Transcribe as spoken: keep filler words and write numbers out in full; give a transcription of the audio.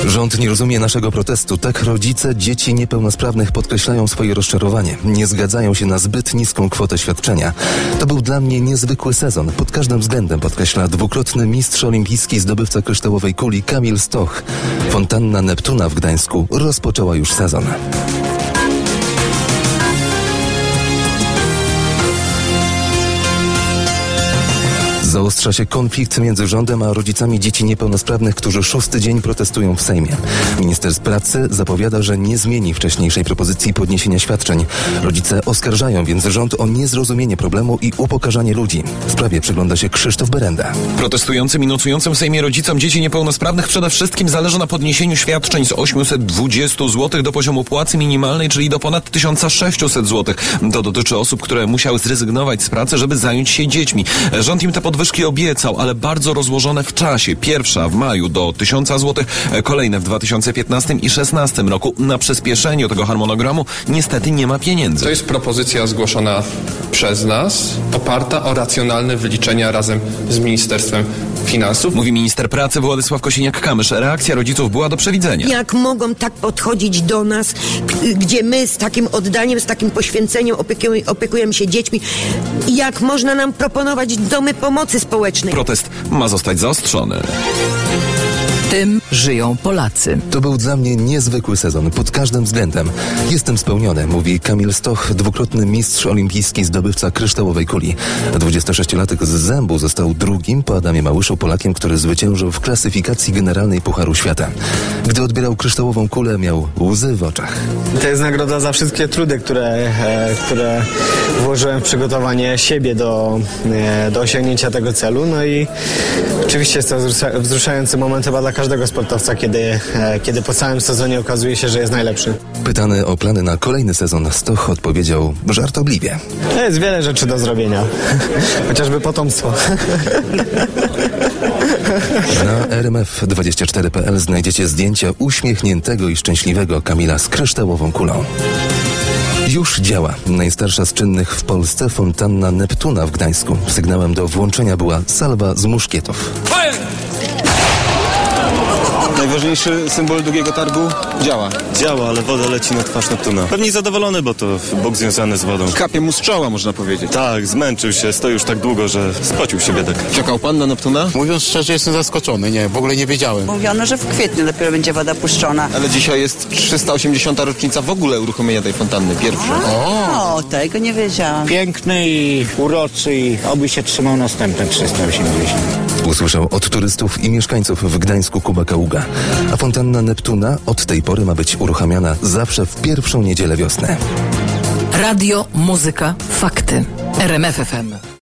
Rząd nie rozumie naszego protestu. Tak rodzice dzieci niepełnosprawnych podkreślają swoje rozczarowanie. Nie zgadzają się na zbyt niską kwotę świadczenia. To był dla mnie niezwykły sezon. Pod każdym względem, podkreśla dwukrotny mistrz olimpijski, zdobywca kryształowej kuli Kamil Stoch. Fontanna Neptuna w Gdańsku rozpoczęła już sezon. Zaostrza się konflikt między rządem a rodzicami dzieci niepełnosprawnych, którzy szósty dzień protestują w Sejmie. Minister pracy zapowiada, że nie zmieni wcześniejszej propozycji podniesienia świadczeń. Rodzice oskarżają więc rząd o niezrozumienie problemu i upokarzanie ludzi. W sprawie przygląda się Krzysztof Berenda. Protestującym i nocującym w Sejmie rodzicom dzieci niepełnosprawnych przede wszystkim zależy na podniesieniu świadczeń z osiemset dwadzieścia złotych do poziomu płacy minimalnej, czyli do ponad tysiąc sześćset złotych. To dotyczy osób, które musiały zrezygnować z pracy, żeby zająć się dziećmi. Rząd im te podwyżki obiecał, ale bardzo rozłożone w czasie. Pierwsza w maju do tysiąc złotych, kolejne w dwa tysiące piętnastym i szesnastym roku. Na przyspieszenie tego harmonogramu niestety nie ma pieniędzy. To jest propozycja zgłoszona przez nas, oparta o racjonalne wyliczenia razem z Ministerstwem Finansów. Mówi minister pracy Władysław Kosiniak-Kamysz. Reakcja rodziców była do przewidzenia. Jak mogą tak podchodzić do nas, gdzie my z takim oddaniem, z takim poświęceniem opiekujemy, opiekujemy się dziećmi? Jak można nam proponować domy pomocy społecznej? Protest ma zostać zaostrzony. Tym żyją Polacy. To był dla mnie niezwykły sezon pod każdym względem. Jestem spełniony, mówi Kamil Stoch, dwukrotny mistrz olimpijski, zdobywca kryształowej kuli. dwudziestosześciolatek z Zębu został drugim po Adamie Małyszu Polakiem, który zwyciężył w klasyfikacji generalnej Pucharu Świata. Gdy odbierał kryształową kulę, miał łzy w oczach. To jest nagroda za wszystkie trudy, które, e, które włożyłem w przygotowanie siebie do, e, do osiągnięcia tego celu. No i oczywiście jest to wzrusza, wzruszający moment chyba dla każdego sportowca, kiedy, e, kiedy po całym sezonie okazuje się, że jest najlepszy. Pytany o plany na kolejny sezon, Stoch odpowiedział żartobliwie. To jest wiele rzeczy do zrobienia. Chociażby potomstwo. Na r m f dwadzieścia cztery kropka p l znajdziecie zdjęcia uśmiechniętego i szczęśliwego Kamila z kryształową kulą. Już działa. Najstarsza z czynnych w Polsce fontanna Neptuna w Gdańsku. Sygnałem do włączenia była salwa z muszkietów. Najważniejszy symbol długiego targu działa. Działa, ale woda leci na twarz Neptuna. Pewnie zadowolony, bo to bok związany z wodą. Kapie mu z czoła, można powiedzieć. Tak, zmęczył się, stoi już tak długo, że spocił się biedak. Czekał pan na Neptuna? Mówiąc szczerze, jestem zaskoczony, nie, w ogóle nie wiedziałem. Mówiono, że w kwietniu dopiero będzie woda puszczona. Ale dzisiaj jest trzysta osiemdziesiąta rocznica w ogóle uruchomienia tej fontanny, pierwsza. O, o tego nie wiedziałam. Piękny i uroczy i oby się trzymał następne trzysta osiemdziesiąt. Usłyszał od turystów i mieszkańców w Gdańsku Kuba Kaługa. A fontanna Neptuna od tej pory ma być uruchamiana zawsze w pierwszą niedzielę wiosny. Radio, muzyka, fakty. R M F F M.